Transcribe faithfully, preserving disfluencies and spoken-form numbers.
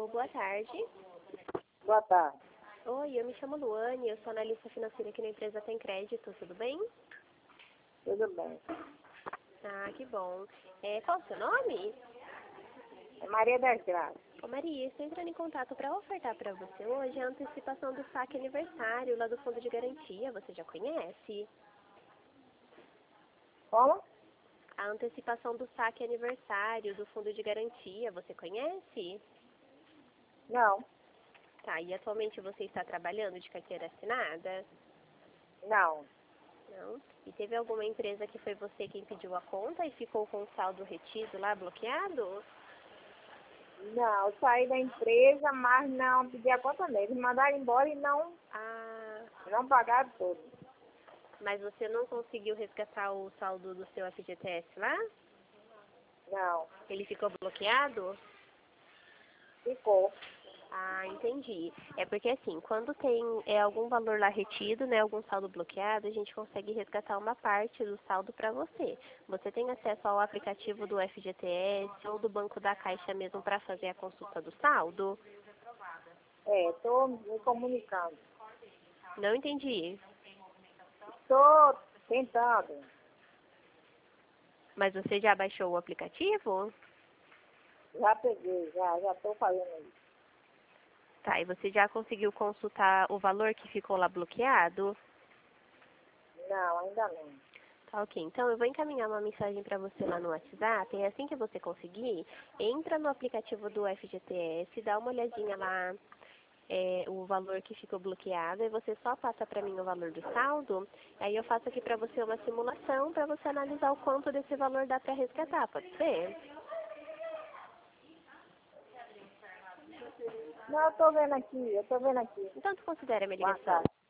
Alô, boa tarde. Boa tarde. Oi, eu me chamo Luane, eu sou analista financeira aqui na empresa Tem Crédito, tudo bem? Tudo bem. Ah, que bom. É, qual o seu nome? É Maria das Graças. Ô Maria, estou entrando em contato para ofertar para você hoje a antecipação do saque aniversário lá do Fundo de Garantia, você já conhece? Como? A antecipação do saque aniversário do Fundo de Garantia, você conhece? Não. Tá, e atualmente você está trabalhando de carteira assinada? Não. Não. E teve alguma empresa que foi você quem pediu a conta e ficou com o saldo retido lá bloqueado? Não, eu saí da empresa, mas não pedi a conta mesmo. Mandaram embora e não, Ah, não pagaram tudo. mas você não conseguiu resgatar o saldo do seu F G T S lá? Não. Ele ficou bloqueado? Ficou. Ah, entendi. É porque assim, quando tem é, algum valor lá retido, né, algum saldo bloqueado, a gente consegue resgatar uma parte do saldo para você. Você tem acesso ao aplicativo do F G T S ou do Banco da Caixa mesmo para fazer a consulta do saldo? É, estou me comunicando. Não entendi. Estou tentando. Mas você já baixou o aplicativo? Já peguei, já, já estou fazendo isso. Tá, e você já conseguiu consultar o valor que ficou lá bloqueado? Não, ainda não. Tá, ok. Então eu vou encaminhar uma mensagem para você lá no WhatsApp e assim que você conseguir, entra no aplicativo do F G T S, dá uma olhadinha lá é, o valor que ficou bloqueado e você só passa para mim o valor do saldo. Aí eu faço aqui para você uma simulação para você analisar o quanto desse valor dá para resgatar, pode ser? Não, eu estou vendo aqui, eu estou vendo aqui. Então tu considera a minha Boa ligação? tarde.